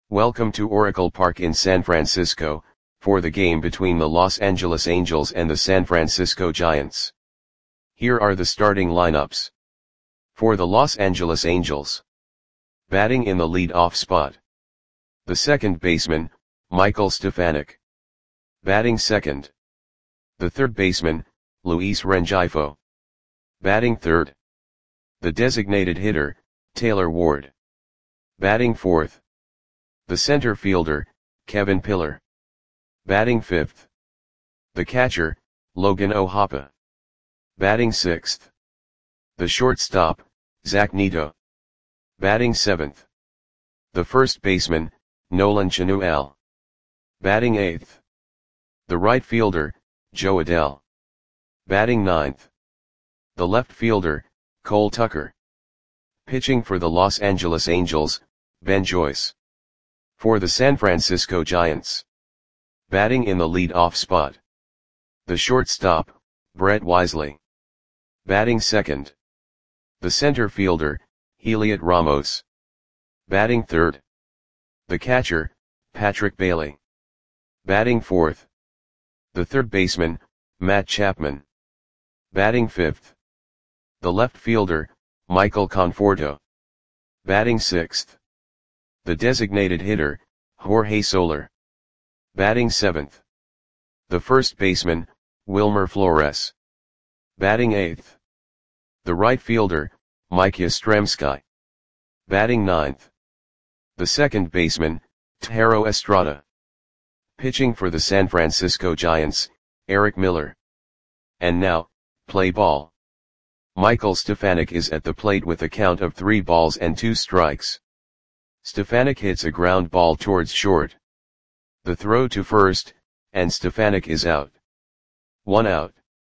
Welcome to Oracle Park in San Francisco, for the game between the Los Angeles Angels and the San Francisco Giants. Here are the starting lineups. For the Los Angeles Angels. Batting in the lead-off spot. The second baseman, Michael Stefanic. Batting second. The third baseman, Luis Rengifo. Batting third. The designated hitter, Taylor Ward. Batting fourth. The center fielder, Kevin Pillar. Batting fifth. The catcher, Logan O'Hoppe. Batting sixth. The shortstop, Zach Neto. Batting seventh. The first baseman, Nolan Chanuel. Batting eighth. The right fielder, Jo Adell. Batting ninth. The left fielder, Cole Tucker. Pitching for the Los Angeles Angels, Ben Joyce. For the San Francisco Giants. Batting in the lead-off spot. The shortstop, Brett Wisely. Batting second. The center fielder, Heliot Ramos. Batting third. The catcher, Patrick Bailey. Batting fourth. The third baseman, Matt Chapman. Batting fifth. The left fielder, Michael Conforto. Batting sixth. The designated hitter, Jorge Soler. Batting seventh. The first baseman, Wilmer Flores. Batting eighth. The right fielder, Mike Yastrzemski. Batting ninth. The second baseman, Thairo Estrada. Pitching for the San Francisco Giants, Eric Miller. And now, play ball. Michael Stefanic is at the plate with a count of 3 balls and 2 strikes. Stefanic hits a ground ball towards short. The throw to first, and Stefanic is out. 1 out.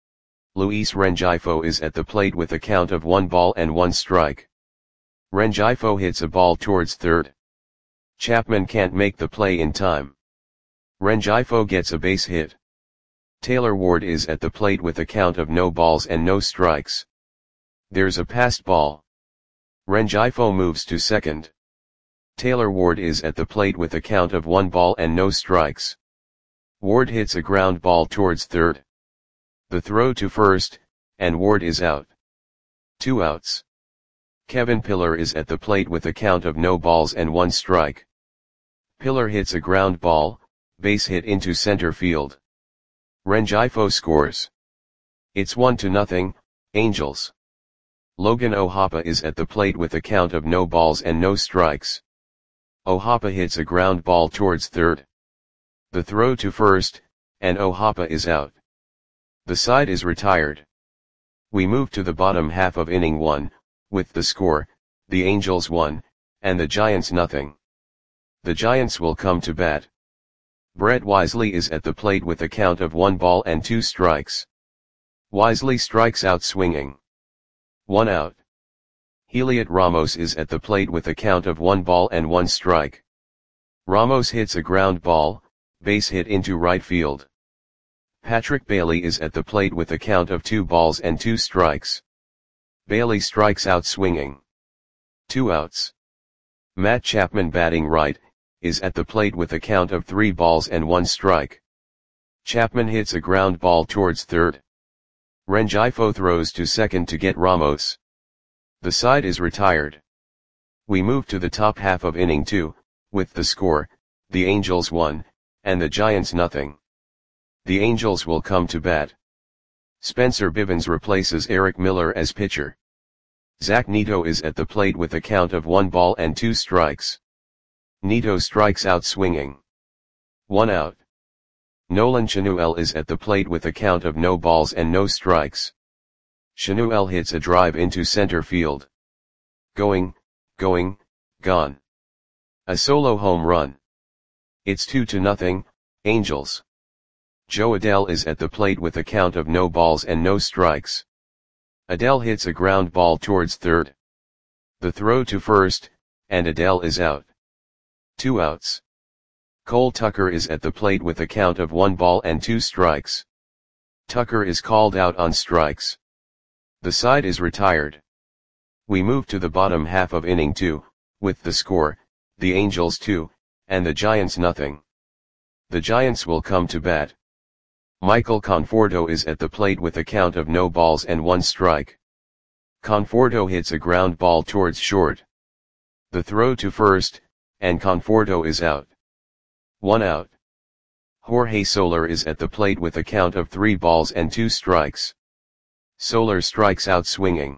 Luis Rengifo is at the plate with a count of 1 ball and 1 strike. Rengifo hits a ball towards third. Chapman can't make the play in time. Rengifo gets a base hit. Taylor Ward is at the plate with a count of no balls and no strikes. There's a passed ball. Rengifo moves to second. Taylor Ward is at the plate with a count of 1 ball and no strikes. Ward hits a ground ball towards third. The throw to first, and Ward is out. 2 outs. Kevin Pillar is at the plate with a count of no balls and 1 strike. Pillar hits a ground ball, base hit into center field. Rengifo scores. It's 1-0, Angels. Logan O'Hoppe is at the plate with a count of no balls and no strikes. O'Hoppe hits a ground ball towards third. The throw to first, and O'Hoppe is out. The side is retired. We move to the bottom half of inning 1, with the score, the Angels 1, and the Giants 0. The Giants will come to bat. Brett Wisely is at the plate with a count of 1 ball and 2 strikes. Wisely strikes out swinging. 1 out. Heliot Ramos is at the plate with a count of 1 ball and 1 strike. Ramos hits a ground ball, base hit into right field. Patrick Bailey is at the plate with a count of 2 balls and 2 strikes. Bailey strikes out swinging. 2 outs. Matt Chapman batting right, is at the plate with a count of 3 balls and 1 strike. Chapman hits a ground ball towards third. Rengifo throws to second to get Ramos. The side is retired. We move to the top half of inning 2, with the score, the Angels 1, and the Giants 0. The Angels will come to bat. Spencer Bivens replaces Eric Miller as pitcher. Zach Neto is at the plate with a count of 1 ball and 2 strikes. Neto strikes out swinging. 1 out. Nolan Chanuel is at the plate with a count of no balls and no strikes. Chanuel hits a drive into center field. Going, gone. A solo home run. It's 2-0, Angels. Jo Adell is at the plate with a count of no balls and no strikes. Adell hits a ground ball towards third. The throw to first, and Adell is out. 2 outs. Cole Tucker is at the plate with a count of 1 ball and 2 strikes. Tucker is called out on strikes. The side is retired. We move to the bottom half of inning 2, with the score, the Angels 2, and the Giants nothing. The Giants will come to bat. Michael Conforto is at the plate with a count of no balls and 1 strike. Conforto hits a ground ball towards short. The throw to first, and Conforto is out. 1 out. Jorge Soler is at the plate with a count of 3 balls and 2 strikes. Soler strikes out swinging.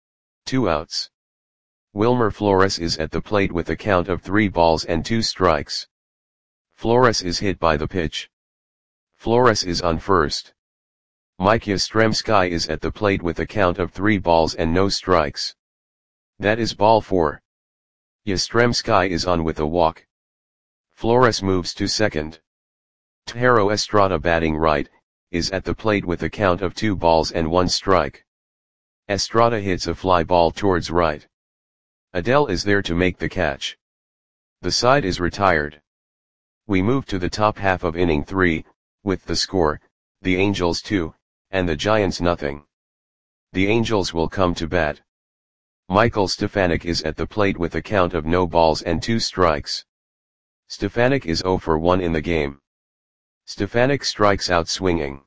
2 outs. Wilmer Flores is at the plate with a count of 3 balls and 2 strikes. Flores is hit by the pitch. Flores is on first. Mike Yastrzemski is at the plate with a count of 3 balls and no strikes. That is ball 4. Yastrzemski is on with a walk. Flores moves to second. Thairo Estrada, batting right, is at the plate with a count of 2 balls and 1 strike. Estrada hits a fly ball towards right. Adell is there to make the catch. The side is retired. We move to the top half of inning 3, with the score, the Angels 2, and the Giants nothing. The Angels will come to bat. Michael Stefanic is at the plate with a count of no balls and 2 strikes. Stefanic is 0 for 1 in the game. Stefanic strikes out swinging.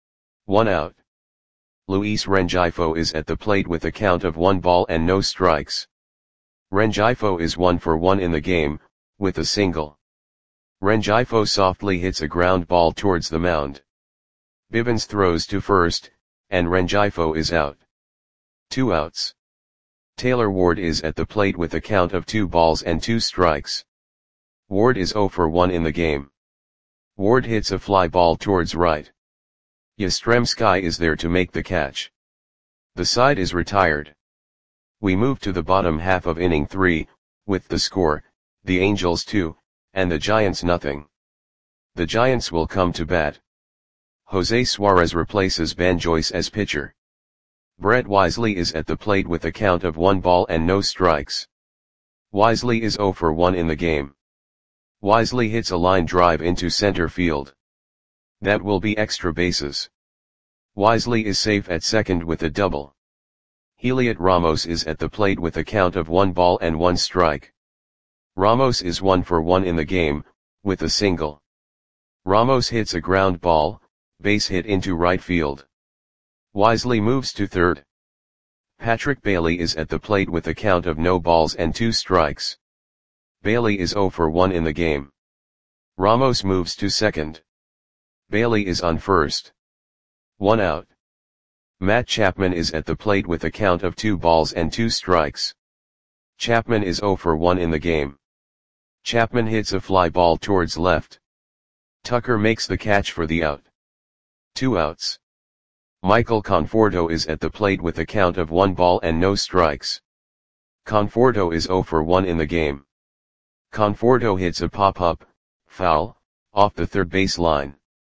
1 out. Luis Rengifo is at the plate with a count of 1 ball and no strikes. Rengifo is 1 for 1 in the game, with a single. Rengifo softly hits a ground ball towards the mound. Bivens throws to first, and Rengifo is out. 2 outs. Taylor Ward is at the plate with a count of 2 balls and 2 strikes. Ward is 0 for 1 in the game. Ward hits a fly ball towards right. Yastrzemski is there to make the catch. The side is retired. We move to the bottom half of inning 3, with the score, the Angels 2, and the Giants nothing. The Giants will come to bat. Jose Suarez replaces Ben Joyce as pitcher. Brett Wisely is at the plate with a count of 1 ball and no strikes. Wisely is 0 for 1 in the game. Wisely hits a line drive into center field. That will be extra bases. Wisely is safe at second with a double. Heliot Ramos is at the plate with a count of 1 ball and 1 strike. Ramos is 1 for 1 in the game, with a single. Ramos hits a ground ball, base hit into right field. Wisely moves to third. Patrick Bailey is at the plate with a count of no balls and 2 strikes. Bailey is 0 for 1 in the game. Ramos moves to second. Bailey is on first. 1 out. Matt Chapman is at the plate with a count of 2 balls and 2 strikes. Chapman is 0 for 1 in the game. Chapman hits a fly ball towards left. Tucker makes the catch for the out. 2 outs. Michael Conforto is at the plate with a count of 1 ball and no strikes. Conforto is 0 for 1 in the game. Conforto hits a pop-up, foul, off the third base line.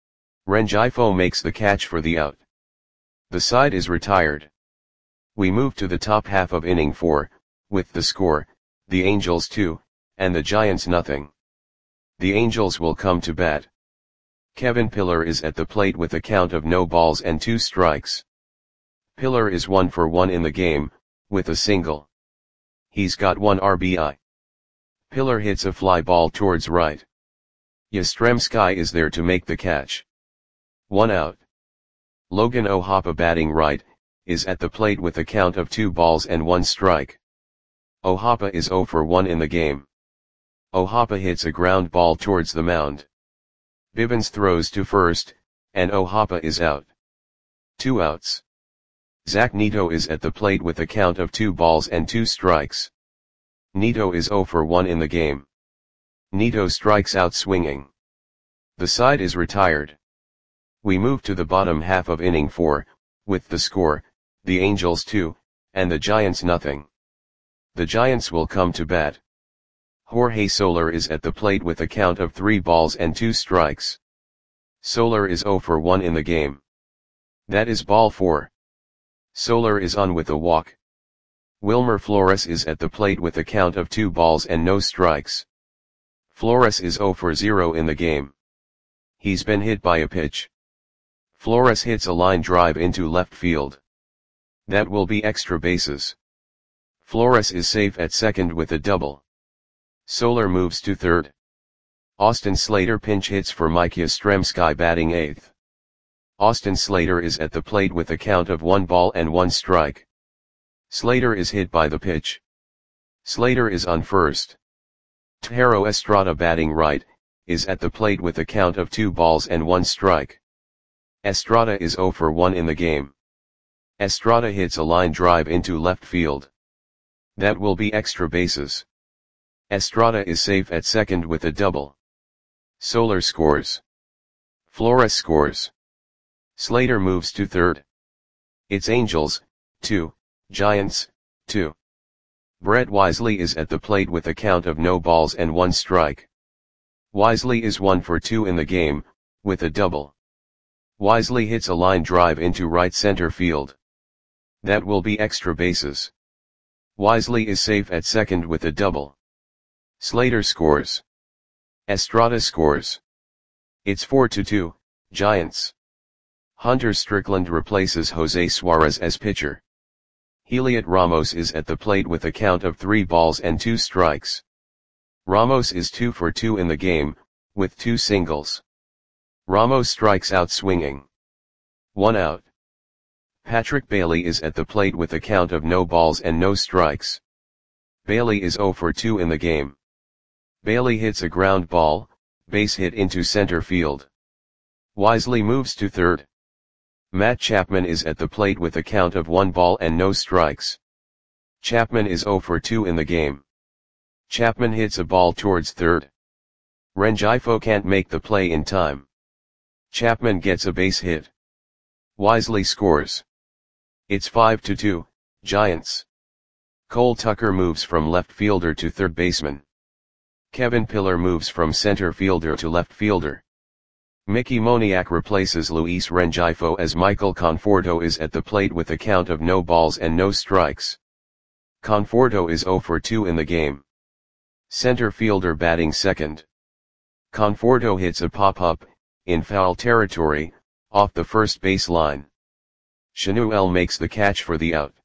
Rengifo makes the catch for the out. The side is retired. We move to the top half of inning 4, with the score, the Angels 2, and the Giants nothing. The Angels will come to bat. Kevin Pillar is at the plate with a count of no balls and 2 strikes. Pillar is 1 for 1 in the game, with a single. He's got 1 RBI. Pillar hits a fly ball towards right. Yastrzemski is there to make the catch. 1 out. Logan O'Hoppe, batting right, is at the plate with a count of 2 balls and 1 strike. O'Hoppe is 0 for 1 in the game. O'Hoppe hits a ground ball towards the mound. Bivens throws to first, and O'Hoppe is out. 2 outs. Zach Neto is at the plate with a count of 2 balls and 2 strikes. Neto is 0 for 1 in the game. Neto strikes out swinging. The side is retired. We move to the bottom half of inning 4, with the score, the Angels 2, and the Giants nothing. The Giants will come to bat. Jorge Soler is at the plate with a count of 3 balls and 2 strikes. Soler is 0 for 1 in the game. That is ball 4. Soler is on with a walk. Wilmer Flores is at the plate with a count of 2 balls and no strikes. Flores is 0 for 0 in the game. He's been hit by a pitch. Flores hits a line drive into left field. That will be extra bases. Flores is safe at second with a double. Soler moves to third. Austin Slater pinch hits for Mike Yastrzemski batting 8th. Austin Slater is at the plate with a count of 1 ball and 1 strike. Slater is hit by the pitch. Slater is on first. Thairo Estrada batting right, is at the plate with a count of 2 balls and 1 strike. Estrada is 0 for 1 in the game. Estrada hits a line drive into left field. That will be extra bases. Estrada is safe at second with a double. Soler scores. Flores scores. Slater moves to third. It's Angels, 2, Giants, 2. Brett Wisely is at the plate with a count of no balls and 1 strike. Wisely is 1 for 2 in the game, with a double. Wisely hits a line drive into right center field. That will be extra bases. Wisely is safe at second with a double. Slater scores. Estrada scores. It's 4-2, Giants. Hunter Strickland replaces Jose Suarez as pitcher. Heliot Ramos is at the plate with a count of 3 balls and 2 strikes. Ramos is 2 for 2 in the game, with 2 singles. Ramos strikes out swinging. 1 out. Patrick Bailey is at the plate with a count of no balls and no strikes. Bailey is 0 for 2 in the game. Bailey hits a ground ball, base hit into center field. Wisely moves to third. Matt Chapman is at the plate with a count of 1 ball and no strikes. Chapman is 0 for 2 in the game. Chapman hits a ball towards third. Rengifo can't make the play in time. Chapman gets a base hit. Wisely scores. It's 5-2, Giants. Cole Tucker moves from left fielder to third baseman. Kevin Pillar moves from center fielder to left fielder. Mickey Moniak replaces Luis Rengifo as Michael Conforto is at the plate with a count of no balls and no strikes. Conforto is 0 for 2 in the game. Center fielder batting second. Conforto hits a pop-up, in foul territory, off the first base line. Shanuel makes the catch for the out.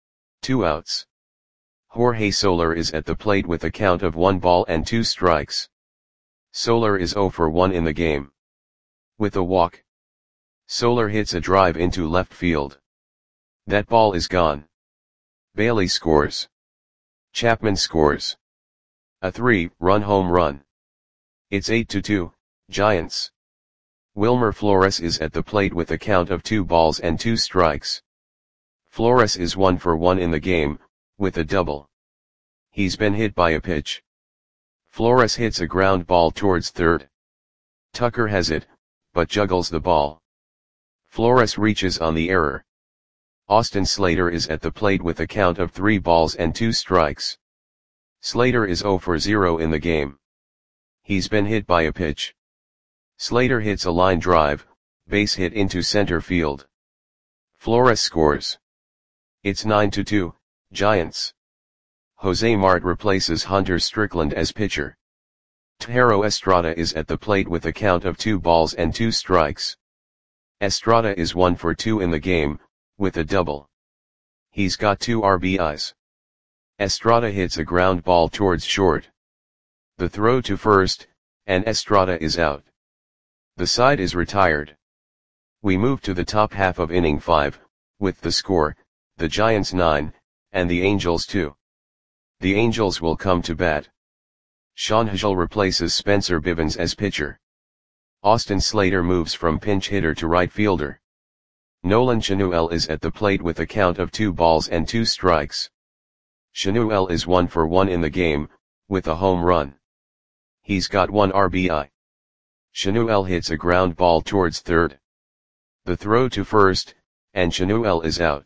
2 outs. Jorge Soler is at the plate with a count of 1 ball and 2 strikes. Soler is 0 for 1 in the game. With a walk. Soler hits a drive into left field. That ball is gone. Bailey scores. Chapman scores. A 3-run home run. It's 8-2, Giants. Wilmer Flores is at the plate with a count of 2 balls and 2 strikes. Flores is 1 for 1 in the game, with a double. He's been hit by a pitch. Flores hits a ground ball towards third. Tucker has it, but juggles the ball. Flores reaches on the error. Austin Slater is at the plate with a count of 3 balls and 2 strikes. Slater is 0 for 0 in the game. He's been hit by a pitch. Slater hits a line drive, base hit into center field. Flores scores. It's 9-2, Giants. Jose Mart replaces Hunter Strickland as pitcher. Thairo Estrada is at the plate with a count of 2 balls and 2 strikes. Estrada is 1 for 2 in the game, with a double. He's got 2 RBIs. Estrada hits a ground ball towards short. The throw to first, and Estrada is out. The side is retired. We move to the top half of inning 5, with the score, the Giants 9, and the Angels 2. The Angels will come to bat. Sean Hagel replaces Spencer Bivens as pitcher. Austin Slater moves from pinch hitter to right fielder. Nolan Shanuel is at the plate with a count of 2 balls and 2 strikes. Shanuel is 1 for 1 in the game, with a home run. He's got 1 RBI. Shanuel hits a ground ball towards third. The throw to first, and Shanuel is out.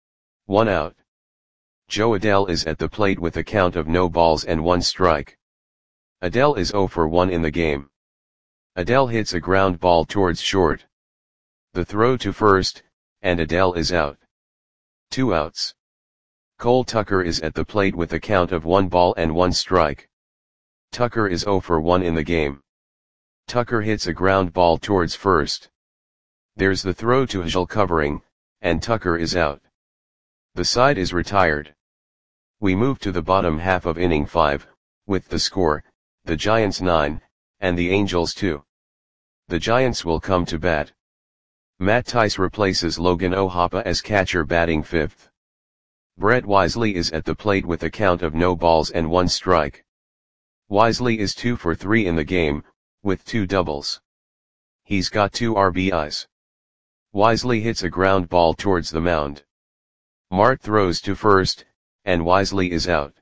1 out. Joe Adell is at the plate with a count of no balls and 1 strike. Adell is 0 for 1 in the game. Adell hits a ground ball towards short. The throw to first, and Adell is out. 2 outs. Cole Tucker is at the plate with a count of 1 ball and 1 strike. Tucker is 0 for 1 in the game. Tucker hits a ground ball towards first. There's the throw to Hagel covering, and Tucker is out. The side is retired. We move to the bottom half of inning 5, with the score, the Giants 9, and the Angels 2. The Giants will come to bat. Matt Thaiss replaces Logan O'Hoppe as catcher batting 5th. Brett Wisely is at the plate with a count of no balls and 1 strike. Wisely is 2 for 3 in the game, with 2 doubles. He's got 2 RBIs. Wisely hits a ground ball towards the mound. Mart throws to first, and Wisely is out.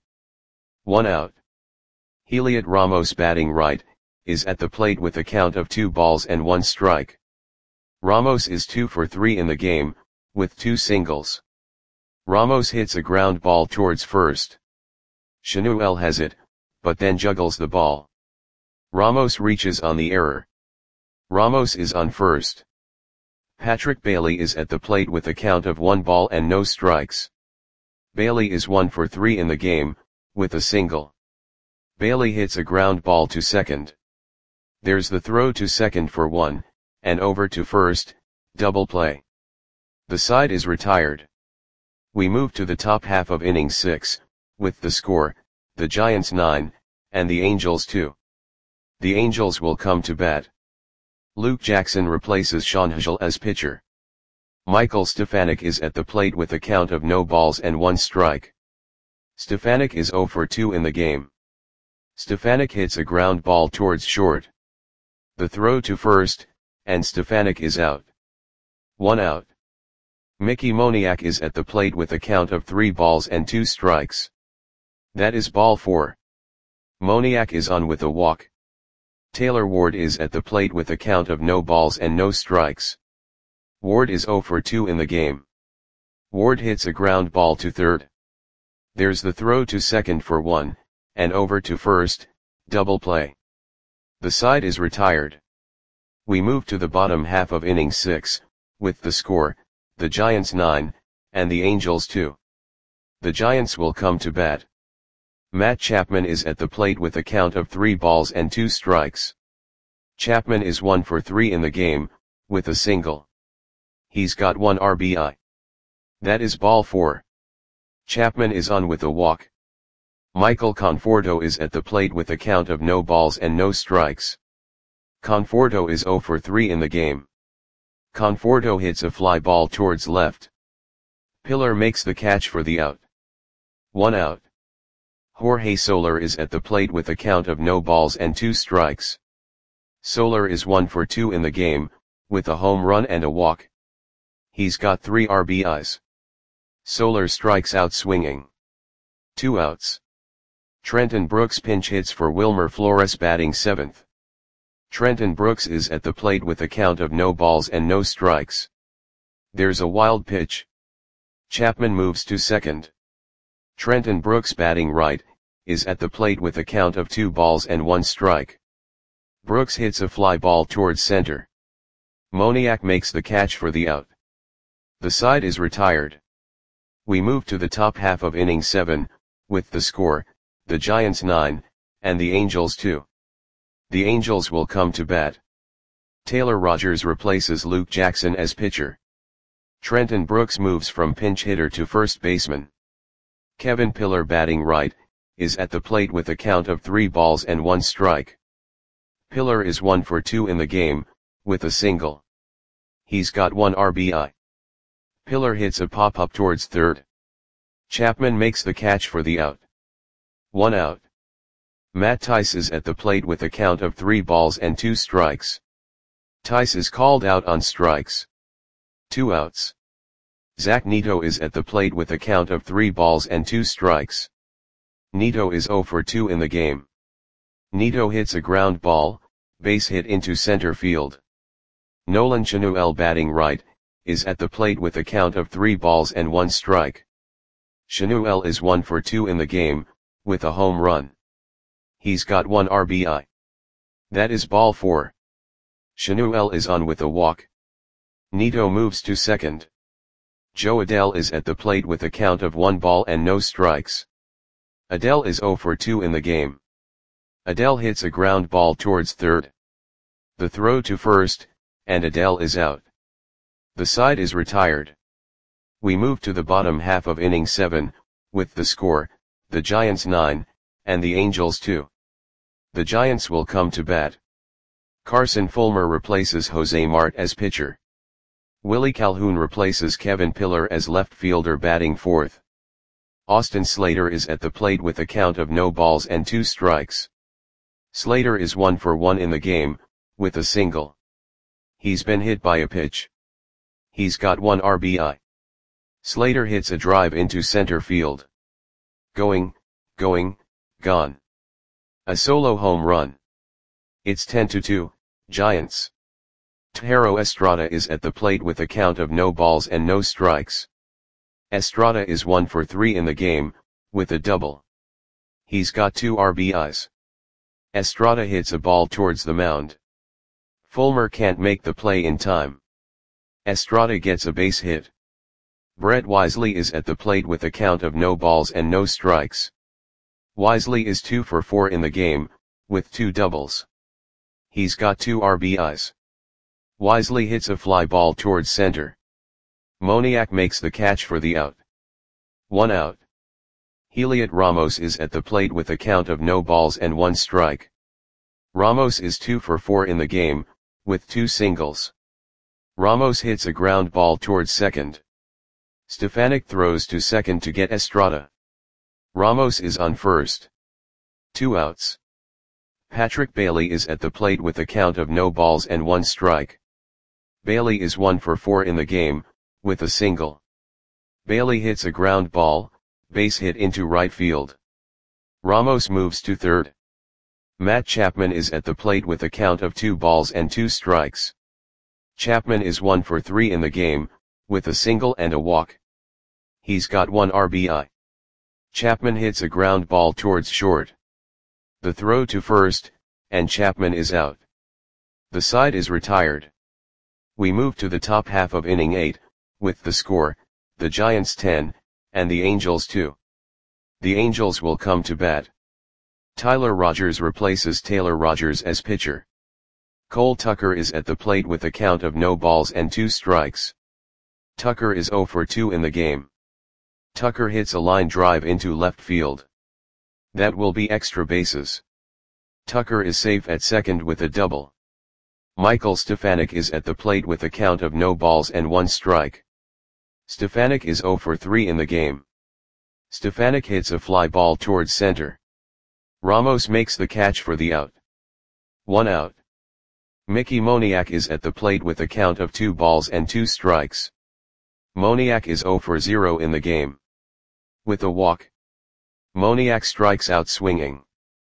1 out. Heliot Ramos batting right, is at the plate with a count of 2 balls and 1 strike. Ramos is 2 for 3 in the game, with 2 singles. Ramos hits a ground ball towards first. Shanuel has it, but then juggles the ball. Ramos reaches on the error. Ramos is on first. Patrick Bailey is at the plate with a count of 1 ball and no strikes. Bailey is 1 for 3 in the game, with a single. Bailey hits a ground ball to second. There's the throw to second for 1, and over to first, double play. The side is retired. We move to the top half of inning 6, with the score, the Giants 9, and the Angels 2. The Angels will come to bat. Luke Jackson replaces Sean Hagel as pitcher. Michael Stefanik is at the plate with a count of no balls and 1 strike. Stefanik is 0 for 2 in the game. Stefanik hits a ground ball towards short. The throw to first, and Stefanik is out. 1 out. Mickey Moniak is at the plate with a count of 3 balls and 2 strikes. That is ball 4. Moniak is on with a walk. Taylor Ward is at the plate with a count of no balls and no strikes. Ward is 0 for 2 in the game. Ward hits a ground ball to third. There's the throw to second for 1, and over to first, double play. The side is retired. We move to the bottom half of inning 6, with the score, the Giants 9, and the Angels 2. The Giants will come to bat. Matt Chapman is at the plate with a count of 3 balls and 2 strikes. Chapman is 1 for 3 in the game, with a single. He's got 1 RBI. That is ball 4. Chapman is on with a walk. Michael Conforto is at the plate with a count of no balls and no strikes. Conforto is 0 for 3 in the game. Conforto hits a fly ball towards left. Pillar makes the catch for the out. 1 out. Jorge Soler is at the plate with a count of no balls and 2 strikes. Soler is 1 for 2 in the game, with a home run and a walk. He's got 3 RBIs. Soler strikes out swinging. 2 outs. Trenton Brooks pinch hits for Wilmer Flores batting 7th. Trenton Brooks is at the plate with a count of no balls and no strikes. There's a wild pitch. Chapman moves to second. Trenton Brooks batting right, is at the plate with a count of 2 balls and 1 strike. Brooks hits a fly ball towards center. Moniak makes the catch for the out. The side is retired. We move to the top half of inning 7, with the score, the Giants 9, and the Angels 2. The Angels will come to bat. Taylor Rogers replaces Luke Jackson as pitcher. Trenton Brooks moves from pinch hitter to first baseman. Kevin Pillar batting right, is at the plate with a count of 3 balls and 1 strike. Pillar is 1 for 2 in the game, with a single. He's got 1 RBI. Pillar hits a pop-up towards third. Chapman makes the catch for the out. 1 out. Matt Thaiss is at the plate with a count of 3 balls and 2 strikes. Thaiss is called out on strikes. 2 outs. Zach Neto is at the plate with a count of 3 balls and 2 strikes. Neto is 0 for 2 in the game. Neto hits a ground ball, base hit into center field. Nolan Shanuel batting right, is at the plate with a count of 3 balls and 1 strike. Shanuel is 1 for 2 in the game, with a home run. He's got 1 RBI. That is ball 4. Shanuel is on with a walk. Neto moves to second. Joe Adell is at the plate with a count of 1 ball and no strikes. Adell is 0 for 2 in the game. Adell hits a ground ball towards third. The throw to first, and Adell is out. The side is retired. We move to the bottom half of inning 7, with the score, the Giants 9, and the Angels 2. The Giants will come to bat. Carson Fulmer replaces Jose Marte as pitcher. Willie Calhoun replaces Kevin Pillar as left fielder batting fourth. Austin Slater is at the plate with a count of no balls and 2 strikes. Slater is 1 for 1 in the game, with a single. He's been hit by a pitch. He's got 1 RBI. Slater hits a drive into center field. Going, gone. A solo home run. It's 10-2, Giants. Thairo Estrada is at the plate with a count of no balls and no strikes. Estrada is 1 for 3 in the game, with a double. He's got 2 RBIs. Estrada hits a ball towards the mound. Fulmer can't make the play in time. Estrada gets a base hit. Brett Wisely is at the plate with a count of no balls and no strikes. Wisely is 2 for 4 in the game, with 2 doubles. He's got 2 RBIs. Wisely hits a fly ball towards center. Moniak makes the catch for the out. 1 out. Heliot Ramos is at the plate with a count of no balls and 1 strike. Ramos is 2 for 4 in the game, with 2 singles. Ramos hits a ground ball towards second. Stefanik throws to second to get Estrada. Ramos is on first. 2 outs. Patrick Bailey is at the plate with a count of no balls and 1 strike. Bailey is 1 for 4 in the game, with a single. Bailey hits a ground ball, base hit into right field. Ramos moves to third. Matt Chapman is at the plate with a count of 2 balls and 2 strikes. Chapman is 1 for 3 in the game, with a single and a walk. He's got 1 RBI. Chapman hits a ground ball towards short. The throw to first, and Chapman is out. The side is retired. We move to the top half of inning 8, with the score, the Giants 10, and the Angels 2. The Angels will come to bat. Tyler Rogers replaces Taylor Rogers as pitcher. Cole Tucker is at the plate with a count of no balls and 2 strikes. Tucker is 0 for 2 in the game. Tucker hits a line drive into left field. That will be extra bases. Tucker is safe at second with a double. Michael Stefanik is at the plate with a count of no balls and 1 strike. Stefanik is 0 for 3 in the game. Stefanik hits a fly ball towards center. Ramos makes the catch for the out. 1 out. Mickey Moniak is at the plate with a count of 2 balls and 2 strikes. Moniak is 0 for 0 in the game. With a walk. Moniak strikes out swinging.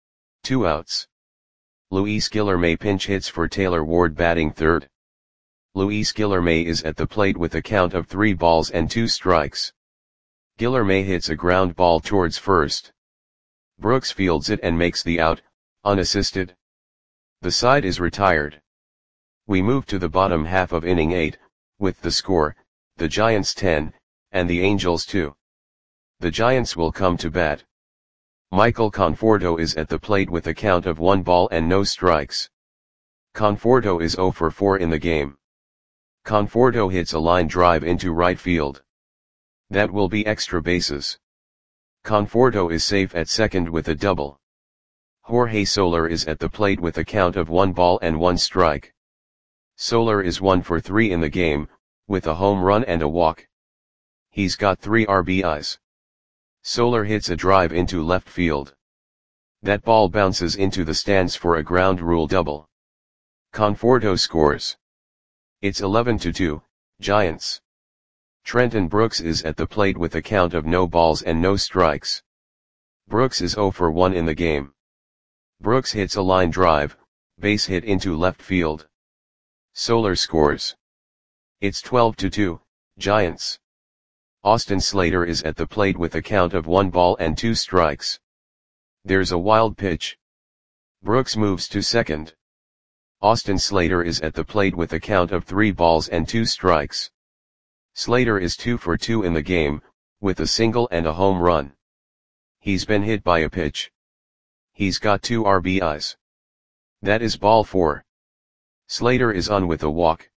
2 outs. Luis Guillorme pinch hits for Taylor Ward batting third. Luis Guillorme is at the plate with a count of 3 balls and 2 strikes. Guillorme hits a ground ball towards first. Brooks fields it and makes the out, unassisted. The side is retired. We move to the bottom half of inning 8, with the score, the Giants 10, and the Angels 2. The Giants will come to bat. Michael Conforto is at the plate with a count of 1 ball and no strikes. Conforto is 0 for 4 in the game. Conforto hits a line drive into right field. That will be extra bases. Conforto is safe at second with a double. Jorge Soler is at the plate with a count of 1 ball and 1 strike. Soler is 1 for 3 in the game, with a home run and a walk. He's got 3 RBIs. Soler hits a drive into left field. That ball bounces into the stands for a ground rule double. Conforto scores. It's 11-2, Giants. Trenton Brooks is at the plate with a count of no balls and no strikes. Brooks is 0 for 1 in the game. Brooks hits a line drive, base hit into left field. Soler scores. It's 12-2, Giants. Austin Slater is at the plate with a count of 1 ball and 2 strikes. There's a wild pitch. Brooks moves to second. Austin Slater is at the plate with a count of 3 balls and 2 strikes. Slater is 2 for 2 in the game, with a single and a home run. He's been hit by a pitch. He's got 2 RBIs. That is ball 4. Slater is on with a walk.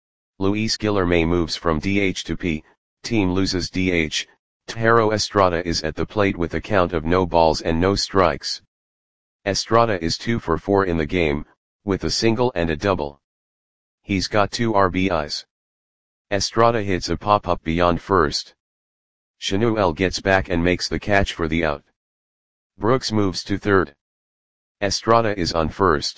Luis Guillorme moves from DH to P. Team loses DH. Thairo Estrada is at the plate with a count of no balls and no strikes. Estrada is 2 for 4 in the game, with a single and a double. He's got 2 RBIs. Estrada hits a pop-up beyond first. Chanuel gets back and makes the catch for the out. Brooks moves to third. Estrada is on first.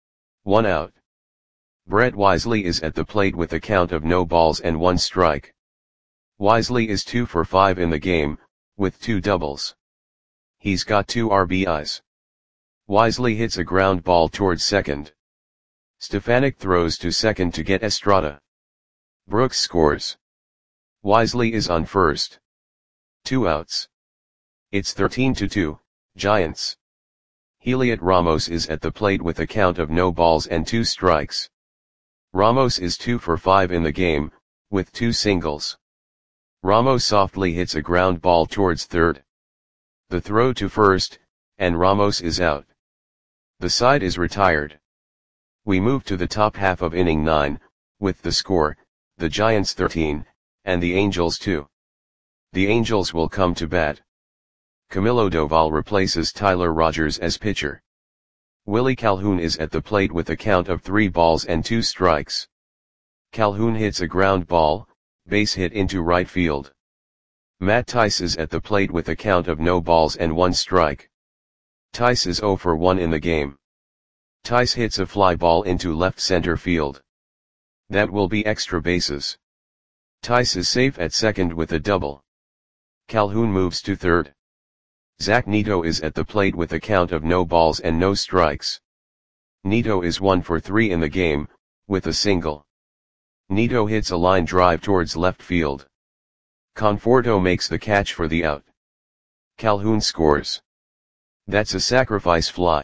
1 out. Brett Wisely is at the plate with a count of no balls and 1 strike. Wisely is 2 for 5 in the game, with 2 doubles. He's got 2 RBIs. Wisely hits a ground ball towards second. Stefanik throws to second to get Estrada. Brooks scores. Wisely is on first. 2 outs. It's 13-2, Giants. Heliot Ramos is at the plate with a count of no balls and 2 strikes. Ramos is 2 for 5 in the game, with 2 singles. Ramos softly hits a ground ball towards third. The throw to first, and Ramos is out. The side is retired. We move to the top half of inning 9, with the score, the Giants 13, and the Angels 2. The Angels will come to bat. Camilo Doval replaces Tyler Rogers as pitcher. Willie Calhoun is at the plate with a count of 3 balls and 2 strikes. Calhoun hits a ground ball, base hit into right field. Matt Tice is at the plate with a count of no balls and 1 strike. Tice is 0 for 1 in the game. Tice hits a fly ball into left center field. That will be extra bases. Tice is safe at second with a double. Calhoun moves to third. Zach Neto is at the plate with a count of no balls and no strikes. Neto is 1 for 3 in the game, with a single. Neto hits a line drive towards left field. Conforto makes the catch for the out. Calhoun scores. That's a sacrifice fly.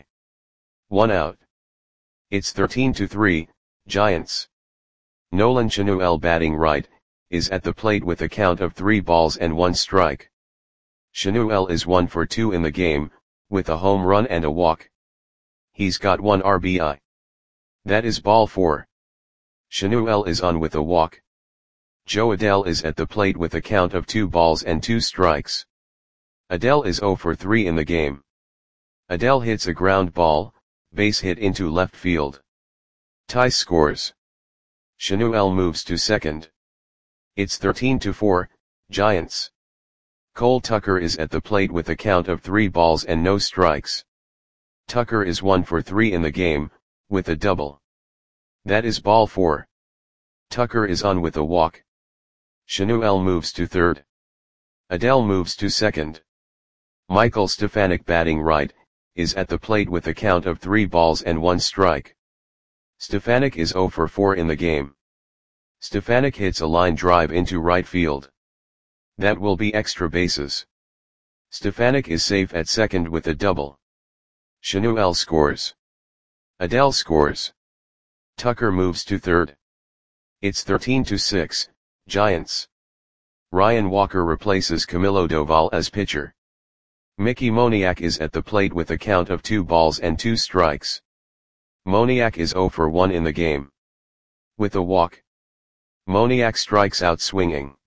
1 out. It's 13-3, Giants. Nolan Chanuel batting right, is at the plate with a count of 3 balls and 1 strike. Chanuel is 1 for 2 in the game, with a home run and a walk. He's got 1 RBI. That is ball 4. Chanuel is on with a walk. Joe Adell is at the plate with a count of 2 balls and 2 strikes. Adell is 0 for 3 in the game. Adell hits a ground ball, base hit into left field. Tice scores. Chanuel moves to second. It's 13-4, Giants. Cole Tucker is at the plate with a count of 3 balls and no strikes. Tucker is 1 for 3 in the game, with a double. That is ball 4. Tucker is on with a walk. Chanuel moves to third. Adell moves to second. Michael Stefanik batting right, is at the plate with a count of 3 balls and 1 strike. Stefanik is 0 for 4 in the game. Stefanik hits a line drive into right field. That will be extra bases. Stefanik is safe at second with a double. Chanuel scores. Adell scores. Tucker moves to third. It's 13-6, Giants. Ryan Walker replaces Camilo Doval as pitcher. Mickey Moniak is at the plate with a count of 2 balls and 2 strikes. Moniak is 0 for 1 in the game. With a walk. Moniak strikes out swinging.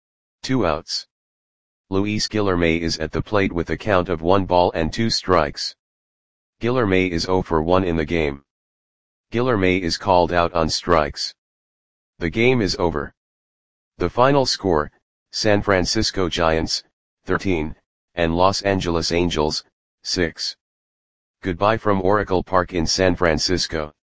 2 outs. Luis Guilherme is at the plate with a count of 1 ball and 2 strikes. Guilherme is 0 for 1 in the game. Guilherme is called out on strikes. The game is over. The final score, San Francisco Giants, 13, and Los Angeles Angels, 6. Goodbye from Oracle Park in San Francisco.